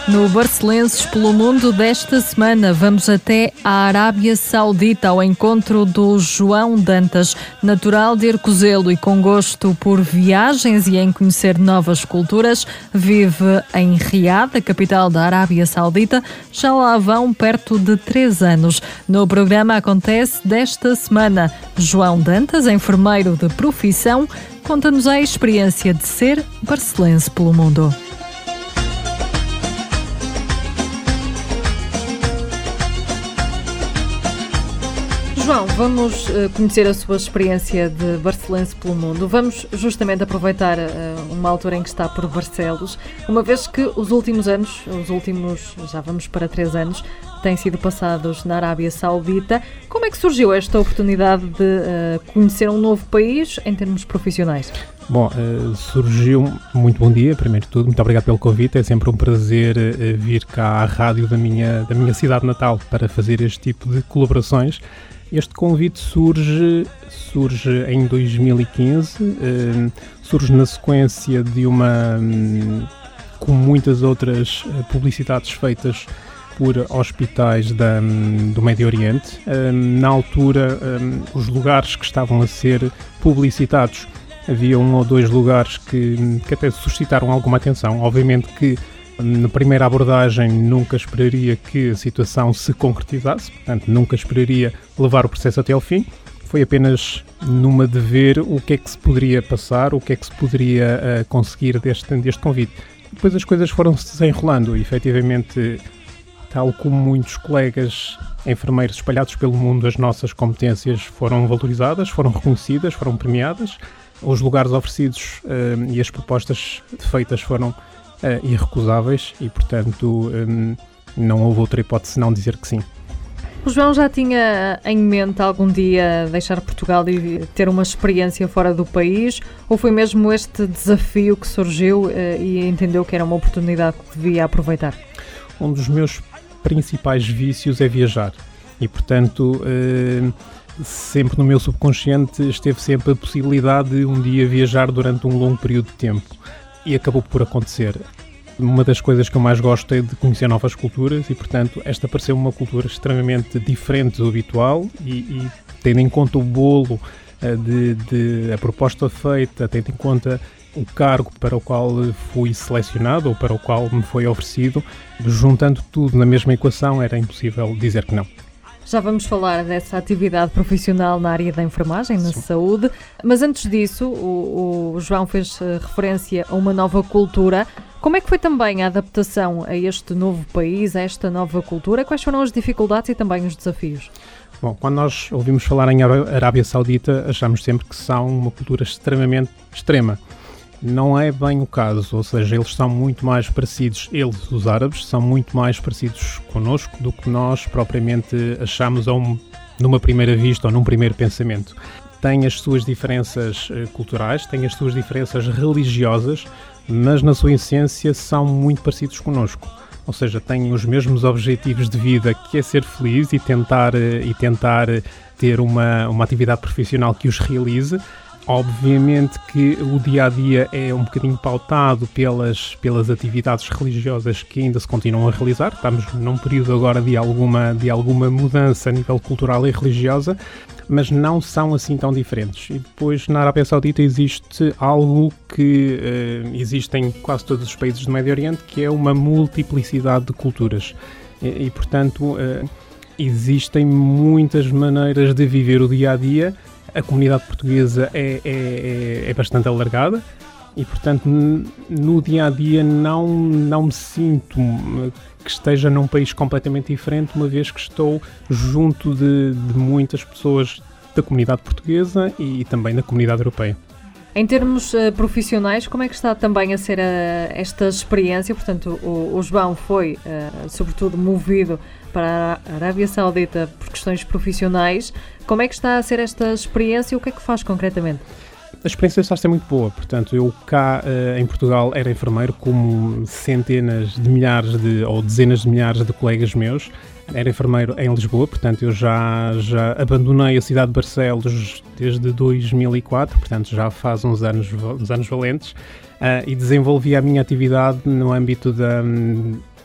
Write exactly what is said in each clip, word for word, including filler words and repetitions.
No Barcelenses pelo Mundo desta semana, vamos até a Arábia Saudita ao encontro do João Dantas, natural de Arcozelo e com gosto por viagens e em conhecer novas culturas. Vive em Riad, a capital da Arábia Saudita, já lá vão perto de três anos. No programa acontece desta semana. João Dantas, enfermeiro de profissão, conta-nos a experiência de ser barcelense pelo mundo. João, vamos conhecer a sua experiência de barcelense pelo mundo. Vamos justamente aproveitar uma altura em que está por Barcelos, uma vez que os últimos anos, os últimos, já vamos para três anos, têm sido passados na Arábia Saudita. Como é que surgiu esta oportunidade de conhecer um novo país em termos profissionais? Bom, uh, surgiu, muito bom dia, primeiro de tudo, muito obrigado pelo convite, é sempre um prazer uh, vir cá à rádio da minha, da minha cidade natal para fazer este tipo de colaborações. Este convite surge, surge em dois mil e quinze, uh, surge na sequência de uma, um, com muitas outras uh, publicidades feitas por hospitais da, um, do Médio Oriente. Um, na altura, um, os lugares que estavam a ser publicitados, havia um ou dois lugares que, que até suscitaram alguma atenção. Obviamente que na primeira abordagem nunca esperaria que a situação se concretizasse, portanto nunca esperaria levar o processo até ao fim. Foi apenas numa de ver o que é que se poderia passar, o que é que se poderia uh, conseguir deste, deste convite. Depois as coisas foram-se desenrolando e efetivamente, tal como muitos colegas enfermeiros espalhados pelo mundo, as nossas competências foram valorizadas, foram reconhecidas, foram premiadas. Os lugares oferecidos uh, e as propostas feitas foram uh, irrecusáveis e, portanto, um, não houve outra hipótese senão dizer que sim. O João já tinha em mente algum dia deixar Portugal e ter uma experiência fora do país? Ou foi mesmo este desafio que surgiu uh, e entendeu que era uma oportunidade que devia aproveitar? Um dos meus principais vícios é viajar e, portanto... Uh, sempre no meu subconsciente esteve sempre a possibilidade de um dia viajar durante um longo período de tempo e acabou por acontecer. Uma das coisas que eu mais gosto é de conhecer novas culturas e, portanto, esta pareceu uma cultura extremamente diferente do habitual e, e tendo em conta o bolo de, de a proposta feita, tendo em conta o cargo para o qual fui selecionado ou para o qual me foi oferecido, juntando tudo na mesma equação, era impossível dizer que não. Já vamos falar dessa atividade profissional na área da enfermagem, na Sim. saúde, mas antes disso, o, o João fez referência a uma nova cultura. Como é que foi também a adaptação a este novo país, a esta nova cultura? Quais foram as dificuldades e também os desafios? Bom, quando nós ouvimos falar em Arábia Saudita, achamos sempre que são uma cultura extremamente extrema. Não é bem o caso, ou seja, eles são muito mais parecidos, eles, os árabes, são muito mais parecidos connosco do que nós propriamente achamos a um, numa primeira vista ou num primeiro pensamento. Têm as suas diferenças uh, culturais, têm as suas diferenças religiosas, mas na sua essência são muito parecidos connosco. Ou seja, têm os mesmos objetivos de vida, que é ser feliz e tentar, uh, e tentar ter uma, uma atividade profissional que os realize. Obviamente que o dia-a-dia é um bocadinho pautado pelas, pelas atividades religiosas que ainda se continuam a realizar. Estamos num período agora de alguma, de alguma mudança a nível cultural e religiosa, mas não são assim tão diferentes. E depois, na Arábia Saudita, existe algo que uh, existe em quase todos os países do Médio Oriente, que é uma multiplicidade de culturas. E, e portanto, uh, existem muitas maneiras de viver o dia-a-dia. A comunidade portuguesa é, é, é bastante alargada e, portanto, no dia-a-dia não, não me sinto que esteja num país completamente diferente, uma vez que estou junto de, de muitas pessoas da comunidade portuguesa e também da comunidade europeia. Em termos uh, profissionais, como é que está também a ser uh, esta experiência? Portanto, o, o João foi, uh, sobretudo, movido para a Arábia Saudita por questões profissionais. Como é que está a ser esta experiência e o que é que faz concretamente? A experiência está a ser muito boa. Portanto, eu cá uh, em Portugal era enfermeiro, como centenas de milhares de, ou dezenas de milhares de colegas meus. Era enfermeiro em Lisboa, portanto eu já, já abandonei a cidade de Barcelos desde dois mil e quatro, portanto já faz uns anos, uns anos valentes, uh, e desenvolvi a minha atividade no âmbito da,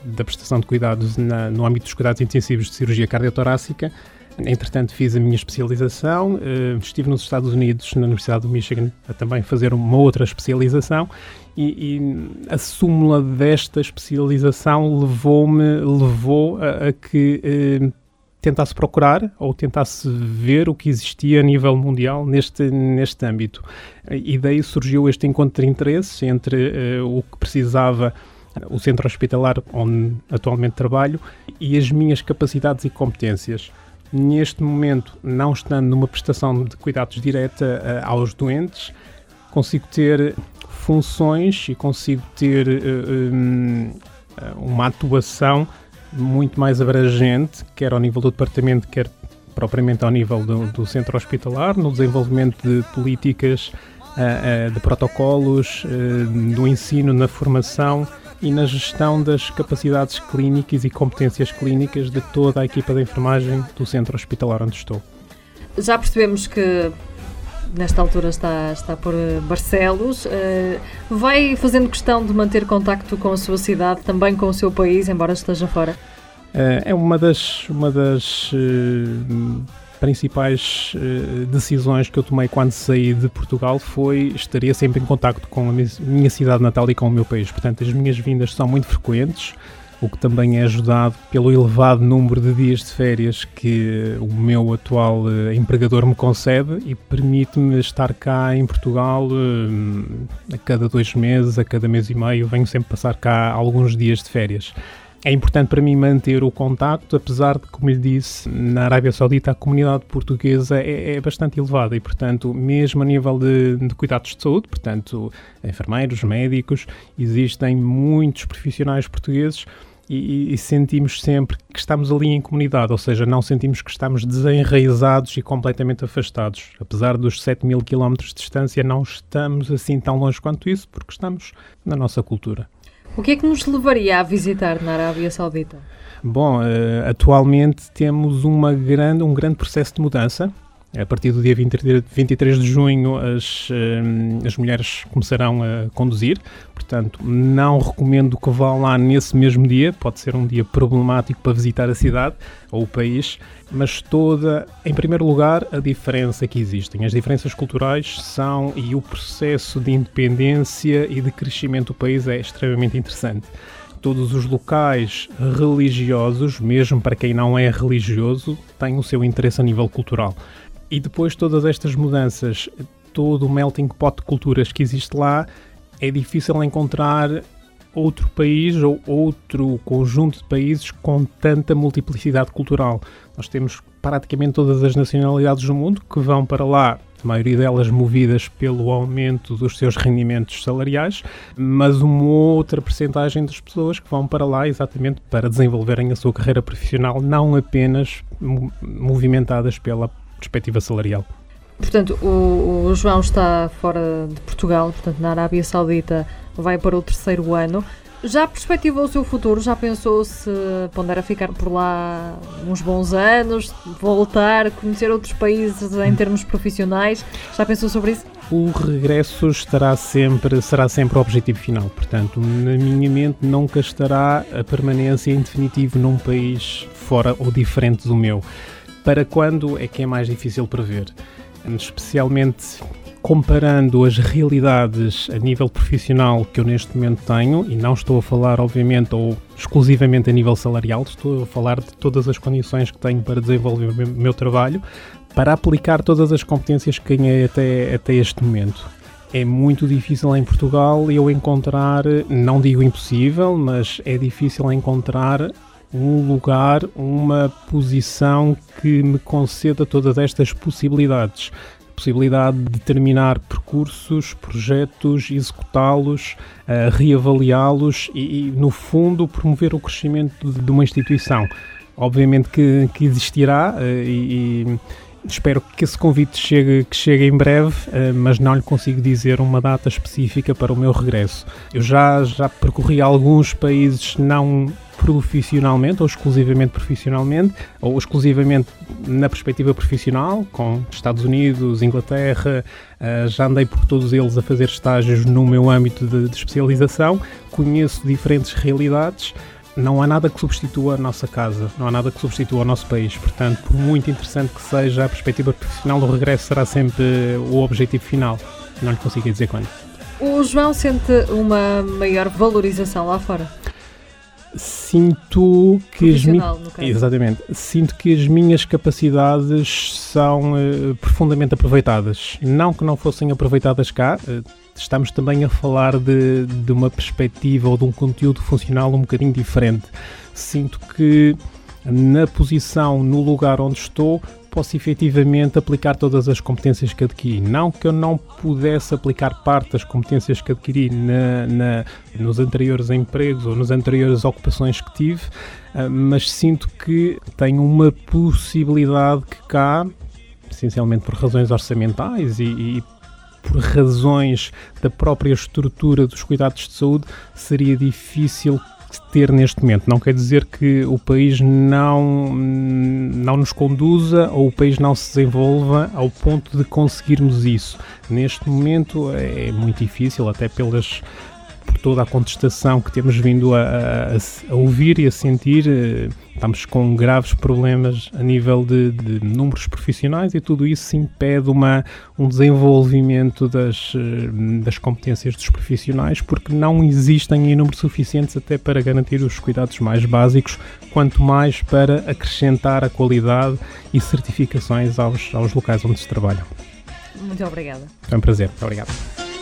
da prestação de cuidados na, no âmbito dos cuidados intensivos de cirurgia cardiotorácica. Entretanto, fiz a minha especialização, uh, estive nos Estados Unidos, na Universidade do Michigan, a também fazer uma outra especialização e, e a súmula desta especialização levou-me, levou a, a que uh, tentasse procurar ou tentasse ver o que existia a nível mundial neste, neste âmbito. E daí surgiu este encontro de interesses entre uh, o que precisava o centro hospitalar onde atualmente trabalho e as minhas capacidades e competências. Neste momento, não estando numa prestação de cuidados direta uh, aos doentes, consigo ter funções e consigo ter uh, um, uma atuação muito mais abrangente, quer ao nível do departamento, quer propriamente ao nível do, do centro hospitalar, no desenvolvimento de políticas, uh, uh, de protocolos, uh, do ensino, na formação e na gestão das capacidades clínicas e competências clínicas de toda a equipa de enfermagem do centro hospitalar onde estou. Já percebemos que nesta altura está, está por Barcelos. Uh, vai fazendo questão de manter contacto com a sua cidade, também com o seu país, embora esteja fora? Uh, é uma das, uma das uh, principais uh, decisões que eu tomei quando saí de Portugal foi estaria sempre em contacto com a minha cidade natal e com o meu país. Portanto, as minhas vindas são muito frequentes, o que também é ajudado pelo elevado número de dias de férias que o meu atual uh, empregador me concede e permite-me estar cá em Portugal uh, a cada dois meses, a cada mês e meio, venho sempre passar cá alguns dias de férias. É importante para mim manter o contacto, apesar de, como lhe disse, na Arábia Saudita a comunidade portuguesa é, é bastante elevada e, portanto, mesmo a nível de, de cuidados de saúde, portanto, enfermeiros, médicos, existem muitos profissionais portugueses e, e sentimos sempre que estamos ali em comunidade, ou seja, não sentimos que estamos desenraizados e completamente afastados. Apesar dos sete mil quilómetros de distância, não estamos assim tão longe quanto isso, porque estamos na nossa cultura. O que é que nos levaria a visitar na Arábia Saudita? Bom, uh, atualmente temos uma grande, um grande processo de mudança. A partir do dia vinte e três de junho as, uh, as mulheres começarão a conduzir, portanto não recomendo que vá lá nesse mesmo dia, pode ser um dia problemático para visitar a cidade ou o país, mas toda, em primeiro lugar, a diferença que existem. As diferenças culturais são, e o processo de independência e de crescimento do país é extremamente interessante. Todos os locais religiosos, mesmo para quem não é religioso, têm o seu interesse a nível cultural. E depois todas estas mudanças, todo o melting pot de culturas que existe lá, é difícil encontrar outro país ou outro conjunto de países com tanta multiplicidade cultural. Nós temos praticamente todas as nacionalidades do mundo que vão para lá, a maioria delas movidas pelo aumento dos seus rendimentos salariais, mas uma outra percentagem das pessoas que vão para lá exatamente para desenvolverem a sua carreira profissional, não apenas movimentadas pela perspectiva salarial. Portanto, o, o João está fora de Portugal, portanto, na Arábia Saudita, vai para o terceiro ano. Já perspectivou o seu futuro? Já pensou se pondera ficar por lá uns bons anos, voltar, conhecer outros países em termos profissionais? Já pensou sobre isso? O regresso estará sempre, será sempre o objetivo final. Portanto, na minha mente nunca estará a permanência em definitivo num país fora ou diferente do meu. Para quando é que é mais difícil prever? Especialmente comparando as realidades a nível profissional que eu neste momento tenho, e não estou a falar, obviamente, ou exclusivamente a nível salarial, estou a falar de todas as condições que tenho para desenvolver o meu trabalho, para aplicar todas as competências que ganhei até, até este momento. É muito difícil em Portugal eu encontrar, não digo impossível, mas é difícil encontrar um lugar, uma posição que me conceda todas estas possibilidades. A possibilidade de terminar percursos, projetos, executá-los, uh, reavaliá-los e, e, no fundo, promover o crescimento de, de uma instituição. Obviamente que, que existirá uh, e, e espero que esse convite chegue, que chegue em breve, uh, mas não lhe consigo dizer uma data específica para o meu regresso. Eu já, já percorri alguns países não profissionalmente ou exclusivamente profissionalmente ou exclusivamente na perspectiva profissional, com Estados Unidos, Inglaterra, uh, já andei por todos eles a fazer estágios no meu âmbito de, de especialização, conheço diferentes realidades, não há nada que substitua a nossa casa, não há nada que substitua o nosso país. Portanto, por muito interessante que seja, a perspectiva profissional do regresso será sempre o objetivo final. Não lhe consigo dizer quando. O João sente uma maior valorização lá fora? Sinto que as mi... no caso. Exatamente. Sinto que as minhas capacidades são uh, profundamente aproveitadas. Não que não fossem aproveitadas cá, uh, estamos também a falar de, de uma perspectiva ou de um conteúdo funcional um bocadinho diferente. Sinto que na posição, no lugar onde estou, posso efetivamente aplicar todas as competências que adquiri. Não que eu não pudesse aplicar parte das competências que adquiri na, na, nos anteriores empregos ou nas anteriores ocupações que tive, mas sinto que tenho uma possibilidade que cá, essencialmente por razões orçamentais e, e por razões da própria estrutura dos cuidados de saúde, seria difícil ter neste momento. Não quer dizer que o país não, não nos conduza ou o país não se desenvolva ao ponto de conseguirmos isso. Neste momento é muito difícil, até pelas, por toda a contestação que temos vindo a, a, a ouvir e a sentir. Estamos com graves problemas a nível de, de números profissionais e tudo isso impede uma, um desenvolvimento das, das competências dos profissionais, porque não existem em números suficientes até para garantir os cuidados mais básicos, quanto mais para acrescentar a qualidade e certificações aos, aos locais onde se trabalha. Muito obrigada. É um prazer. Muito obrigado.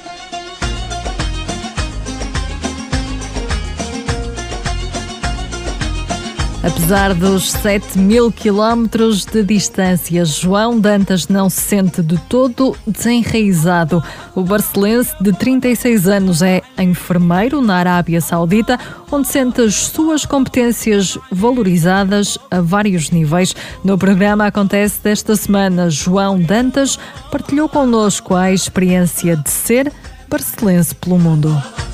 Apesar dos sete mil quilómetros de distância, João Dantas não se sente de todo desenraizado. O barcelense de trinta e seis anos é enfermeiro na Arábia Saudita, onde sente as suas competências valorizadas a vários níveis. No programa Acontece desta semana, João Dantas partilhou connosco a experiência de ser barcelense pelo mundo.